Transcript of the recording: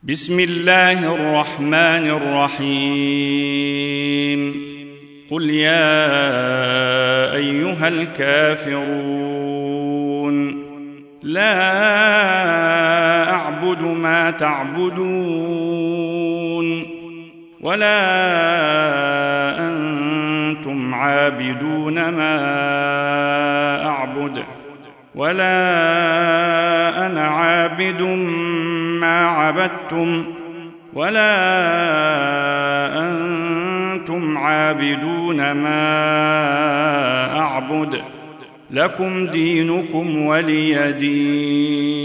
بسم الله الرحمن الرحيم قل يا أيها الكافرون لا أعبد ما تعبدون ولا أنتم عابدون ما أعبد ولا أنا عابد ما عبدتم ولا أنتم عابدون ما أعبد لكم دينكم ولي دين.